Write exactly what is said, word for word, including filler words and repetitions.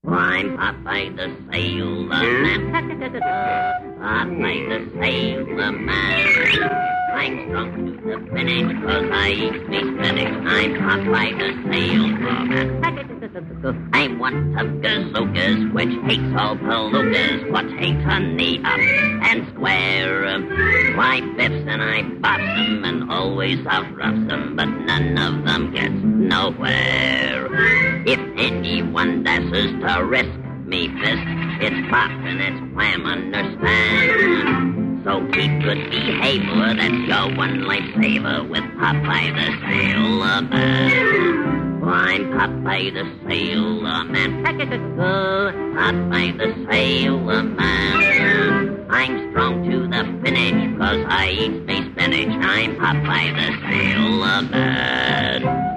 I'm Popeye the Sailor Man. Popeye the Sailor Man. I'm strong to the finish, cause I eat me spinach. I'm Popeye the Sailor Man. I'm one of gazookas, which hates all palookas, what hates honey up and square. Why biffs and I bops them and always outroughs them, but none of them gets nowhere. If anyone dashes to risk me fist, it's pop and it's wham, understand? So keep good behavior, that's your one lifesaver with Popeye the Sailor Man. I'm Popeye the Sailor Man. Popeye the Sailor Man. I'm strong to the finish, cause I eat me spinach. I'm Popeye the Sailor Man.